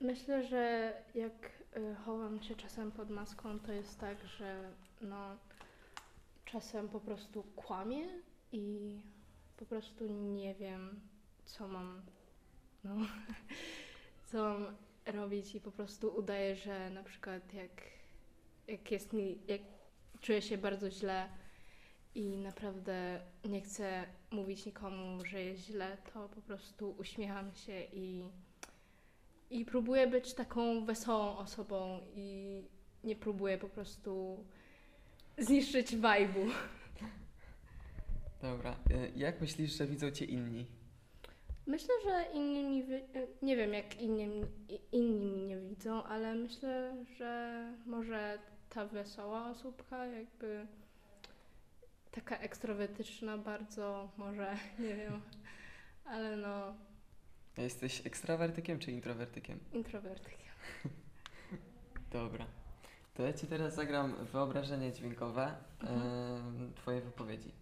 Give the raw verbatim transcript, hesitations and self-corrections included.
Myślę, że jak y, chowam się czasem pod maską, to jest tak, że no czasem po prostu kłamię i po prostu nie wiem, co mam, no, co mam robić i po prostu udaję, że na przykład jak, jak jest mi, jak czuję się bardzo źle i naprawdę nie chcę mówić nikomu, że jest źle, to po prostu uśmiecham się i I próbuję być taką wesołą osobą i nie próbuję po prostu zniszczyć vibe'u. Dobra. Y, Jak myślisz, że widzą cię inni? Myślę, że inni mi, wy... nie wiem jak inni, inni mnie widzą, ale myślę, że może ta wesoła osóbka, jakby taka ekstrowertyczna bardzo, może, nie wiem, ale no, A jesteś ekstrawertykiem czy introwertykiem? introwertykiem. Dobra. To ja ci teraz zagram wyobrażenie dźwiękowe Mhm. em, twojej wypowiedzi.